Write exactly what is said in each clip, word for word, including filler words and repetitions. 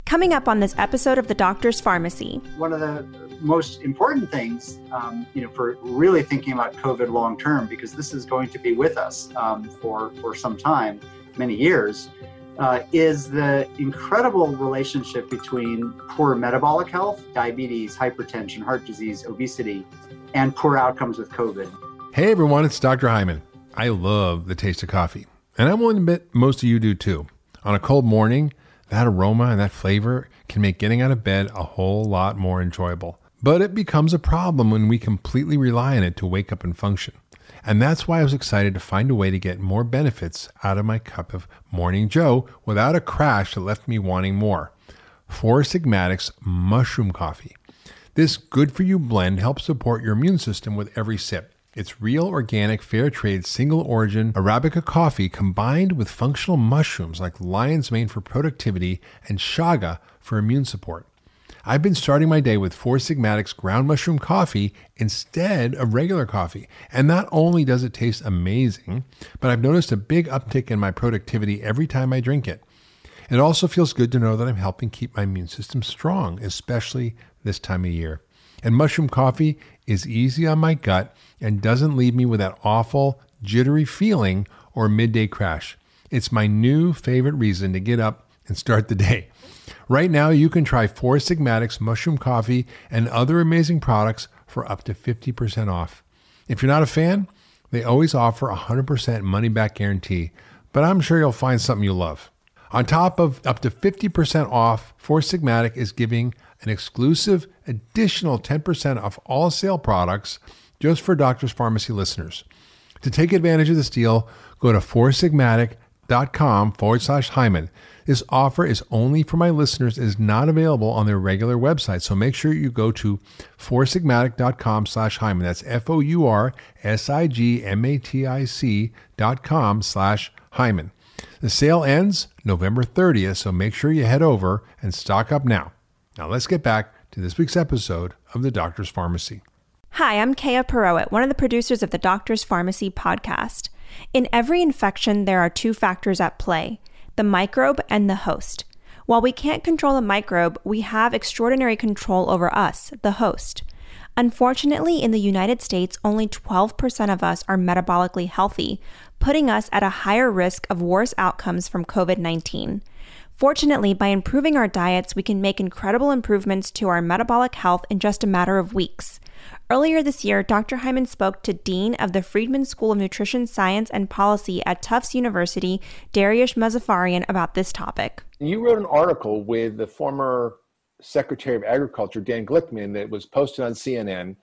Coming up on this episode of The Doctor's Pharmacy. One of the most important things, um, you know, for really thinking about COVID long term, because this is going to be with us um, for, for some time, many years, uh, is the incredible relationship between poor metabolic health, diabetes, hypertension, heart disease, obesity, and poor outcomes with COVID. Hey everyone, it's Doctor Hyman. I love the taste of coffee, and I'm willing to bet most of you do too. On a cold morning, that aroma and that flavor can make getting out of bed a whole lot more enjoyable. But it becomes a problem when we completely rely on it to wake up and function. And that's why I was excited to find a way to get more benefits out of my cup of Morning Joe without a crash that left me wanting more. Four Sigmatic's Mushroom Coffee. This good-for-you blend helps support your immune system with every sip. It's real, organic, fair trade, single origin Arabica coffee combined with functional mushrooms like lion's mane for productivity and chaga for immune support. I've been starting my day with Four Sigmatic's ground mushroom coffee instead of regular coffee. And not only does it taste amazing, but I've noticed a big uptick in my productivity every time I drink it. It also feels good to know that I'm helping keep my immune system strong, especially this time of year. And mushroom coffee is easy on my gut and doesn't leave me with that awful, jittery feeling or midday crash. It's my new favorite reason to get up and start the day. Right now, you can try Four Sigmatic's Mushroom Coffee and other amazing products for up to fifty percent off. If you're not a fan, they always offer a one hundred percent money-back guarantee, but I'm sure you'll find something you love. On top of up to fifty percent off, Four Sigmatic is giving an exclusive additional ten percent off all sale products just for Doctor's Pharmacy listeners. To take advantage of this deal, go to foursigmatic.com forward slash Hyman. This offer is only for my listeners. It is not available on their regular website. So make sure you go to foursigmatic.com slash Hyman. That's F-O-U-R-S-I-G-M-A-T-I-C dot com slash Hyman. The sale ends November thirtieth, so make sure you head over and stock up now. Now let's get back to this week's episode of The Doctor's Pharmacy. Hi, I'm Kaya Perowit, one of the producers of the Doctor's Pharmacy podcast. In every infection, there are two factors at play, the microbe and the host. While we can't control the microbe, we have extraordinary control over us, the host. Unfortunately, in the United States, only twelve percent of us are metabolically healthy, putting us at a higher risk of worse outcomes from COVID nineteen. Fortunately, by improving our diets, we can make incredible improvements to our metabolic health in just a matter of weeks. Earlier this year, Doctor Hyman spoke to Dean of the Friedman School of Nutrition Science and Policy at Tufts University, Dariush Mozaffarian, about this topic. You wrote an article with the former Secretary of Agriculture, Dan Glickman, that was posted on C N N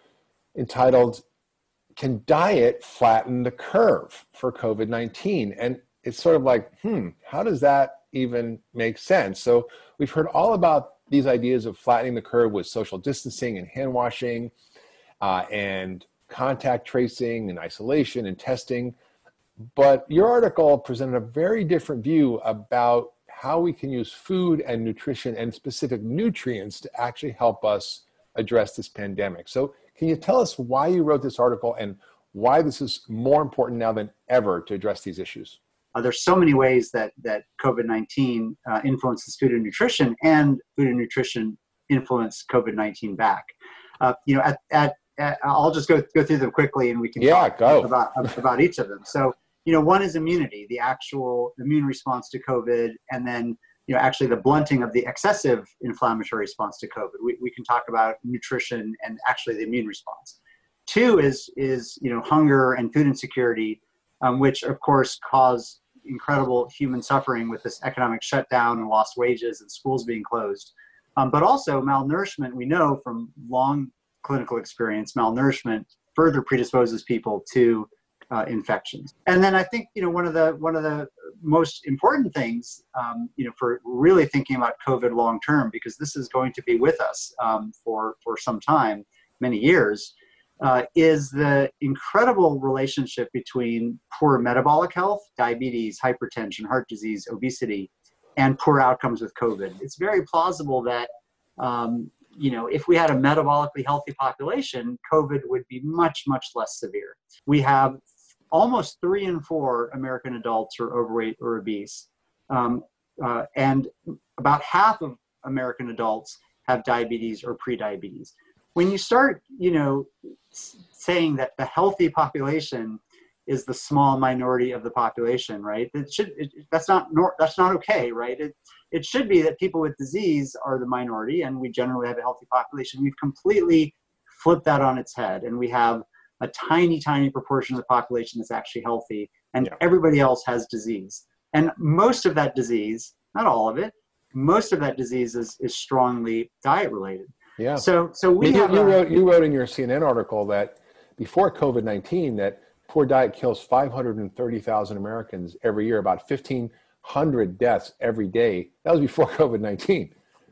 entitled, "Can Diet Flatten the Curve for COVID nineteen?" And it's sort of like, hmm, how does that even make sense? So we've heard all about these ideas of flattening the curve with social distancing and hand washing uh, and contact tracing and isolation and testing. But your article presented a very different view about how we can use food and nutrition and specific nutrients to actually help us address this pandemic. So can you tell us why you wrote this article and why this is more important now than ever to address these issues? Uh, there's so many ways that that COVID nineteen uh, influences food and nutrition, and food and nutrition influence COVID nineteen back. Uh, you know, at, at, at I'll just go go through them quickly, and we can yeah, talk go. about about each of them. So, you know, one is immunity, the actual immune response to COVID, and then you know actually the blunting of the excessive inflammatory response to COVID. We we can talk about nutrition and actually the immune response. Two is is you know hunger and food insecurity, um, which of course cause incredible human suffering with this economic shutdown and lost wages and schools being closed. Um, but also malnourishment, we know from long clinical experience, malnourishment further predisposes people to uh, infections. And then I think, you know, one of the one of the most important things, um, you know, for really thinking about COVID long term, because this is going to be with us um, for, for some time, many years, Uh, is the incredible relationship between poor metabolic health, diabetes, hypertension, heart disease, obesity, and poor outcomes with COVID. It's very plausible that, um, you know, if we had a metabolically healthy population, COVID would be much, much less severe. We have almost three in four American adults are overweight or obese. Um, uh, and about half of American adults have diabetes or prediabetes. When you start, you know, saying that the healthy population is the small minority of the population, right? It should, it, that's not, nor, that's not okay, right? It, it should be that people with disease are the minority and we generally have a healthy population. We've completely flipped that on its head, and we have a tiny, tiny proportion of the population that's actually healthy, and yeah. everybody else has disease. And most of that disease, not all of it, most of that disease is, is strongly diet related. Yeah. So, so we you, have you a, wrote you wrote in your C N N article that before COVID nineteen, that poor diet kills five hundred thirty thousand Americans every year, about fifteen hundred deaths every day. That was before COVID nineteen.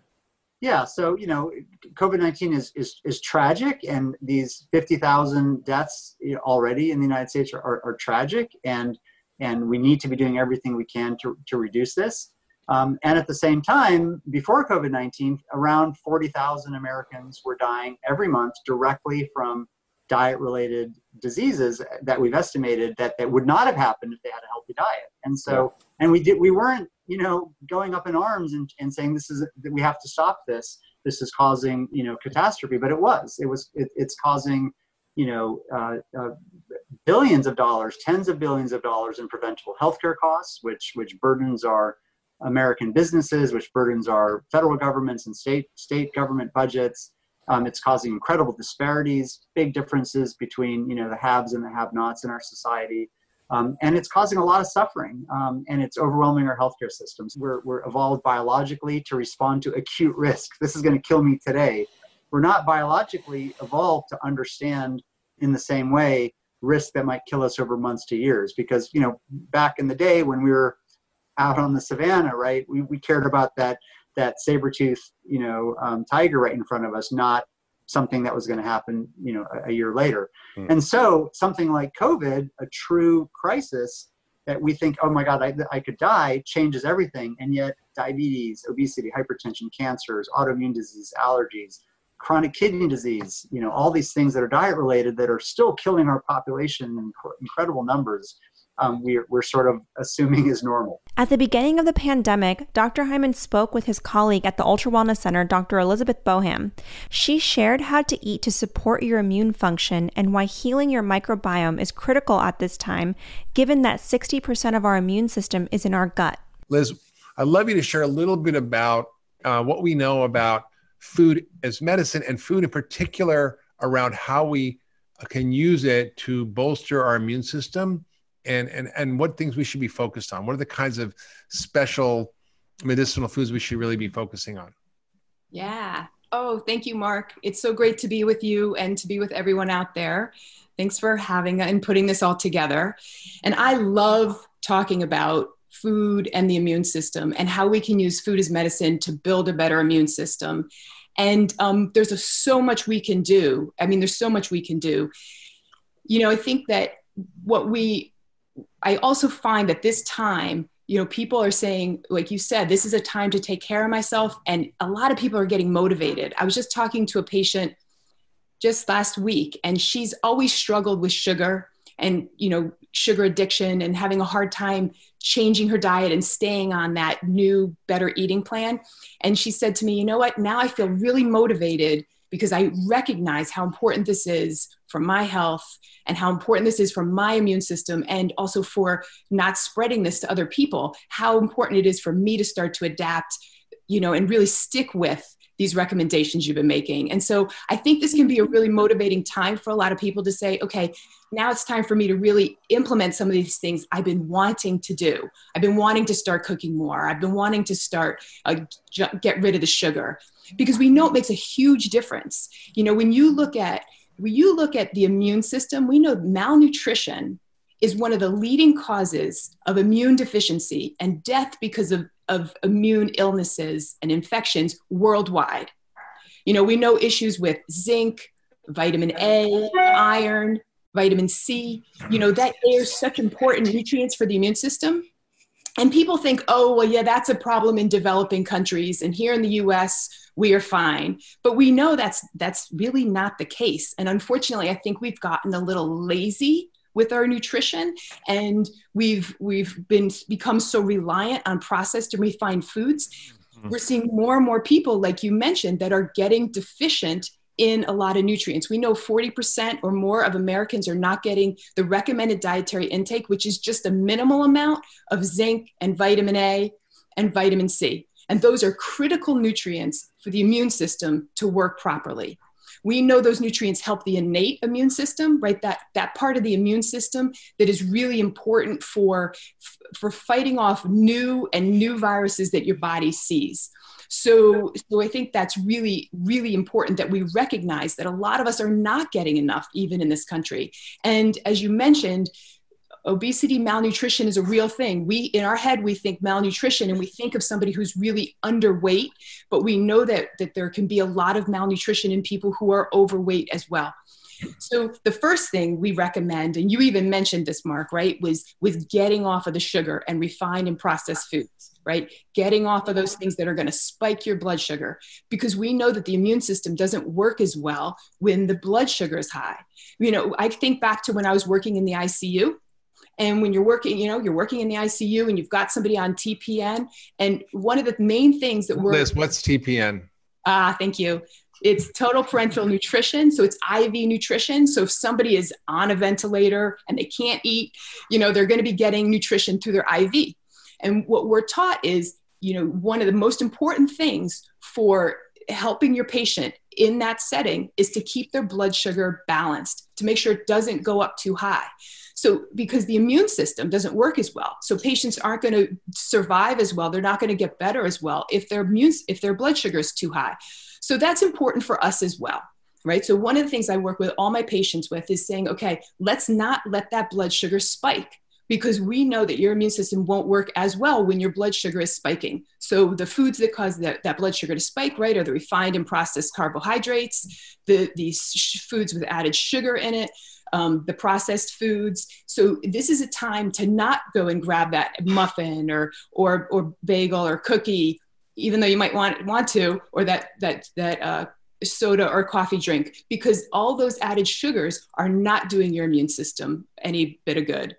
Yeah. So, you know, COVID nineteen is, is, is tragic, and these fifty thousand deaths already in the United States are, are, are tragic, and, and we need to be doing everything we can to, to reduce this. Um, and at the same time, before COVID nineteen, around forty thousand Americans were dying every month directly from diet-related diseases that we've estimated that, that would not have happened if they had a healthy diet. And so, yeah. and we did, we weren't, you know, going up in arms and, and saying this is, that we have to stop this. This is causing, you know, catastrophe, but it was, it was, it, it's causing, you know, uh, uh, billions of dollars, tens of billions of dollars in preventable healthcare costs, which, which burdens our American businesses, which burdens our federal governments and state, state government budgets. Um, it's causing incredible disparities, big differences between, you know, the haves and the have-nots in our society. Um, and it's causing a lot of suffering, um, and it's overwhelming our healthcare systems. We're, we're evolved biologically to respond to acute risk. This is going to kill me today. We're not biologically evolved to understand in the same way risk that might kill us over months to years. Because, you know, back in the day when we were out on the savannah, right, we, we cared about that that saber-tooth, you know, um, tiger right in front of us, not something that was going to happen, you know, a, a year later. Mm. And so something like COVID, a true crisis that we think, oh my God, I, I could die, changes everything. And yet diabetes, obesity, hypertension, cancers, autoimmune disease, allergies, chronic kidney disease, you know, all these things that are diet related that are still killing our population in incredible numbers. Um, we're, we're sort of assuming is normal. At the beginning of the pandemic, Doctor Hyman spoke with his colleague at the Ultra Wellness Center, Doctor Elizabeth Boham. She shared how to eat to support your immune function and why healing your microbiome is critical at this time, given that sixty percent of our immune system is in our gut. Liz, I'd love you to share a little bit about uh, what we know about food as medicine, and food in particular around how we can use it to bolster our immune system. And, and and what things we should be focused on? What are the kinds of special medicinal foods we should really be focusing on? Yeah. Oh, thank you, Mark. It's so great to be with you and to be with everyone out there. Thanks for having and putting this all together. And I love talking about food and the immune system and how we can use food as medicine to build a better immune system. And um, there's a, so much we can do. I mean, there's so much we can do. You know, I think that what we I also find that this time, you know, people are saying, like you said, this is a time to take care of myself. And a lot of people are getting motivated. I was just talking to a patient just last week, and she's always struggled with sugar and, you know, sugar addiction and having a hard time changing her diet and staying on that new, better eating plan. And she said to me, you know what, now I feel really motivated because I recognize how important this is for my health and how important this is for my immune system, and also for not spreading this to other people, how important it is for me to start to adapt, you know, and really stick with these recommendations you've been making. And so I think this can be a really motivating time for a lot of people to say, okay, now it's time for me to really implement some of these things I've been wanting to do. I've been wanting to start cooking more. I've been wanting to start, uh, j- get rid of the sugar, because we know it makes a huge difference. You know, when you look at, when you look at the immune system, we know malnutrition is one of the leading causes of immune deficiency and death because of, of immune illnesses and infections worldwide. You know, we know issues with zinc, vitamin A, iron, vitamin C, you know, that are such important nutrients for the immune system. And people think, oh, well, yeah, that's a problem in developing countries. And here in the U S, we are fine. But we know that's that's really not the case. And unfortunately, I think we've gotten a little lazy with our nutrition, and we've we've been become so reliant on processed and refined foods. Mm-hmm. We're seeing more and more people, like you mentioned, that are getting deficient in a lot of nutrients. We know forty percent or more of Americans are not getting the recommended dietary intake, which is just a minimal amount of zinc and vitamin A and vitamin C. And those are critical nutrients for the immune system to work properly. We know those nutrients help the innate immune system, right? That, that part of the immune system that is really important for, for fighting off new and new viruses that your body sees. So, so I think that's really, really important that we recognize that a lot of us are not getting enough, even in this country. And as you mentioned, obesity, malnutrition is a real thing. We, in our head, we think malnutrition and we think of somebody who's really underweight, but we know that, that there can be a lot of malnutrition in people who are overweight as well. So the first thing we recommend, and you even mentioned this, Mark, right, was, was getting off of the sugar and refined and processed foods, right? Getting off of those things that are going to spike your blood sugar, because we know that the immune system doesn't work as well when the blood sugar is high. You know, I think back to when I was working in the I C U. And when you're working, you know, you're working in the I C U and you've got somebody on T P N. And one of the main things that we're- Liz, what's T P N? Ah, thank you. It's total parenteral nutrition. So it's I V nutrition. So if somebody is on a ventilator and they can't eat, you know, they're going to be getting nutrition through their I V. And what we're taught is, you know, one of the most important things for helping your patient in that setting is to keep their blood sugar balanced, to make sure it doesn't go up too high. So because the immune system doesn't work as well. So patients aren't going to survive as well. They're not going to get better as well if their immune, if their blood sugar is too high. So that's important for us as well, right? So one of the things I work with all my patients with is saying, okay, let's not let that blood sugar spike, because we know that your immune system won't work as well when your blood sugar is spiking. So the foods that cause that, that blood sugar to spike, right, are the refined and processed carbohydrates, the, these sh- foods with added sugar in it, Um, the processed foods. So this is a time to not go and grab that muffin or or or bagel or cookie, even though you might want want to, or that that that uh, soda or coffee drink, because all those added sugars are not doing your immune system any bit of good.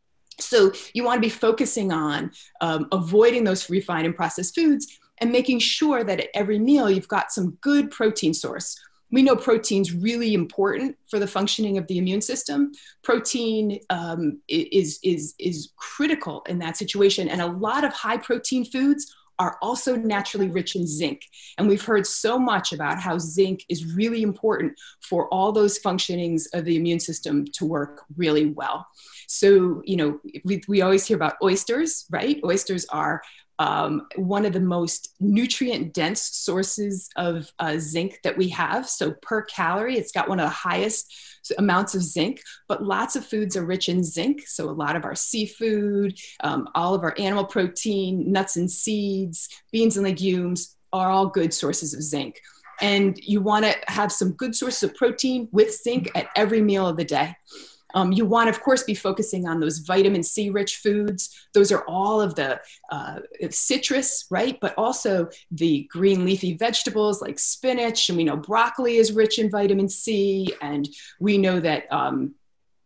So you want to be focusing on um, avoiding those refined and processed foods and making sure that at every meal you've got some good protein source. We know protein's really important for the functioning of the immune system. Protein um, is, is, is critical in that situation. And a lot of high protein foods are also naturally rich in zinc. And we've heard so much about how zinc is really important for all those functionings of the immune system to work really well. So, you know, we, we always hear about oysters, right? Oysters are Um, one of the most nutrient dense sources of uh, zinc that we have. So per calorie, it's got one of the highest amounts of zinc, but lots of foods are rich in zinc. So a lot of our seafood, um, all of our animal protein, nuts and seeds, beans and legumes are all good sources of zinc. And you want to have some good sources of protein with zinc at every meal of the day. Um, you want to, of course, be focusing on those vitamin C rich foods. Those are all of the uh, citrus, right? But also the green leafy vegetables like spinach. And we know broccoli is rich in vitamin C. And we know that um,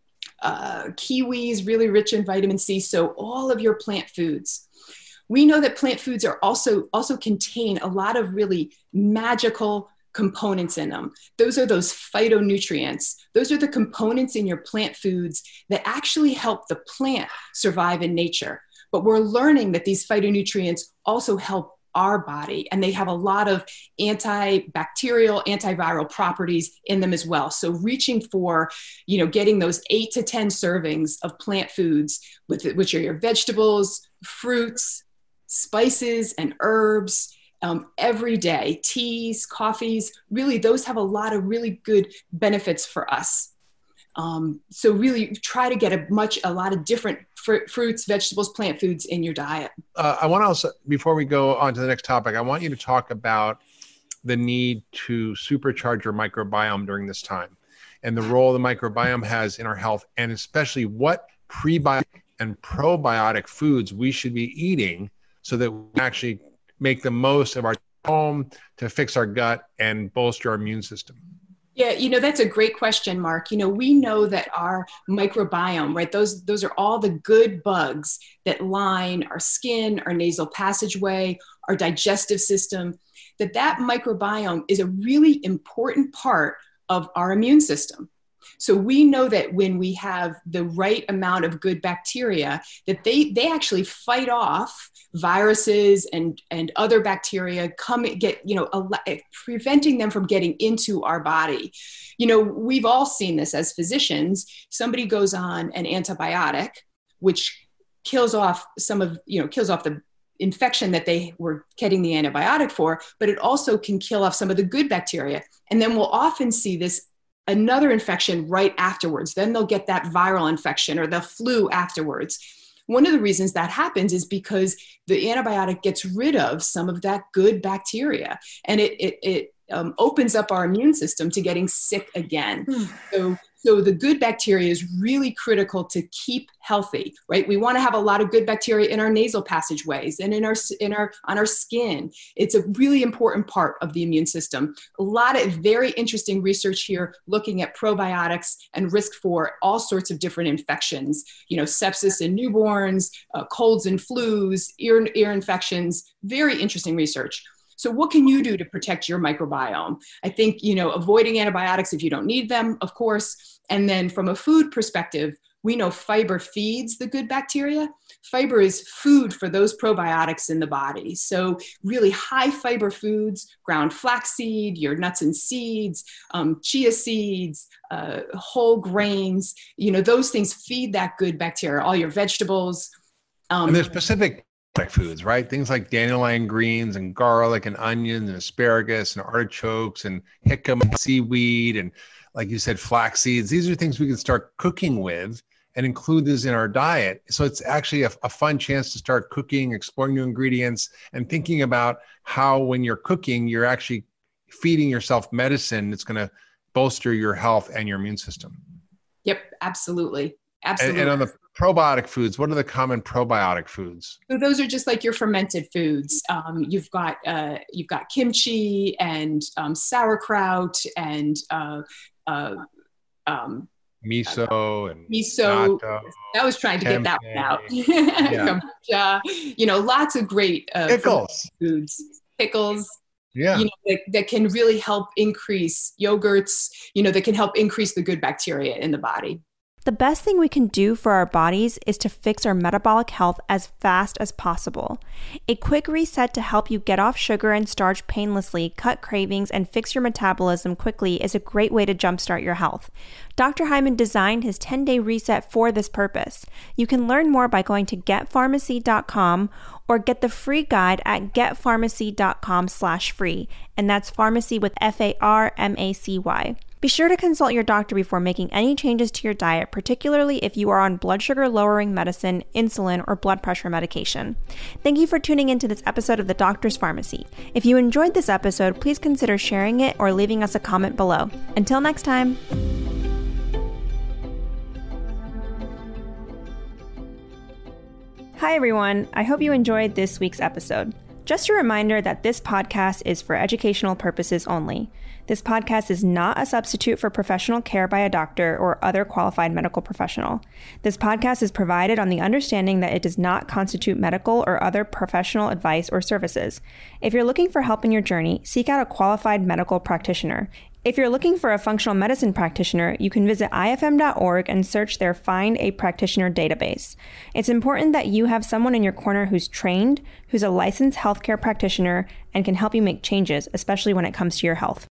uh, kiwi is really rich in vitamin C. So all of your plant foods. We know that plant foods are also, also contain a lot of really magical components in them. Those are those phytonutrients. Those are the components in your plant foods that actually help the plant survive in nature. But we're learning that these phytonutrients also help our body, and they have a lot of antibacterial, antiviral properties in them as well. So reaching for, you know, getting those eight to ten servings of plant foods, with which are your vegetables, fruits, spices, and herbs, Um, every day, teas, coffees, really those have a lot of really good benefits for us. Um, so really try to get a much, a lot of different fr- fruits, vegetables, plant foods in your diet. Uh, I want to also, before we go on to the next topic, I want you to talk about the need to supercharge your microbiome during this time and the role the microbiome has in our health, and especially what prebiotic and probiotic foods we should be eating so that we actually make the most of our home to fix our gut and bolster our immune system. Yeah, you know, that's a great question, Mark. You know, we know that our microbiome, right, those, those are all the good bugs that line our skin, our nasal passageway, our digestive system, that that microbiome is a really important part of our immune system. So we know that when we have the right amount of good bacteria, that they, they actually fight off viruses and, and other bacteria, come get, you know, a, preventing them from getting into our body. You know, we've all seen this as physicians. Somebody goes on an antibiotic, which kills off some of, you know, kills off the infection that they were getting the antibiotic for, but it also can kill off some of the good bacteria. And then we'll often see this another infection right afterwards. Then they'll get that viral infection or the flu afterwards. One of the reasons that happens is because the antibiotic gets rid of some of that good bacteria, and it, it, it um, opens up our immune system to getting sick again. Mm. So, so the good bacteria is really critical to keep healthy, right? We want to have a lot of good bacteria in our nasal passageways and in our, in our, on our skin. It's a really important part of the immune system. A lot of very interesting research here looking at probiotics and risk for all sorts of different infections, you know, sepsis in newborns, uh, colds and flus, ear, ear infections, very interesting research. So what can you do to protect your microbiome? I think, you know, avoiding antibiotics if you don't need them, of course. And then from a food perspective, we know fiber feeds the good bacteria. Fiber is food for those probiotics in the body. So really high fiber foods, ground flaxseed, your nuts and seeds, um, chia seeds, uh, whole grains, you know, those things feed that good bacteria, all your vegetables. Um, and there's specific foods, right? Things like dandelion greens and garlic and onions and asparagus and artichokes and jicama and seaweed and, like you said, flax seeds. These are things we can start cooking with and include this in our diet. So it's actually a, a fun chance to start cooking, exploring new ingredients, and thinking about how when you're cooking, you're actually feeding yourself medicine that's going to bolster your health and your immune system. Yep, absolutely. Absolutely. And, and on the probiotic foods, what are the common probiotic foods? So those are just like your fermented foods. Um, you've got uh, you've got kimchi and um, sauerkraut and uh, uh, um, miso and miso. natto, I was trying to tempeh. get that one out. Yeah. Kombucha, you know, lots of great uh, pickles, foods, pickles. Yeah, you know, that, that can really help increase yogurts. You know, that can help increase the good bacteria in the body. The best thing we can do for our bodies is to fix our metabolic health as fast as possible. A quick reset to help you get off sugar and starch painlessly, cut cravings, and fix your metabolism quickly is a great way to jumpstart your health. Doctor Hyman designed his ten-day reset for this purpose. You can learn more by going to get pharmacy dot com or get the free guide at get pharmacy dot com slash free, and that's pharmacy with F A R M A C Y. Be sure to consult your doctor before making any changes to your diet, particularly if you are on blood sugar lowering medicine, insulin, or blood pressure medication. Thank you for tuning into this episode of The Doctor's Pharmacy. If you enjoyed this episode, please consider sharing it or leaving us a comment below. Until next time. Hi everyone, I hope you enjoyed this week's episode. Just a reminder that this podcast is for educational purposes only. This podcast is not a substitute for professional care by a doctor or other qualified medical professional. This podcast is provided on the understanding that it does not constitute medical or other professional advice or services. If you're looking for help in your journey, seek out a qualified medical practitioner. If you're looking for a functional medicine practitioner, you can visit I F M dot org and search their Find a Practitioner database. It's important that you have someone in your corner who's trained, who's a licensed healthcare practitioner, and can help you make changes, especially when it comes to your health.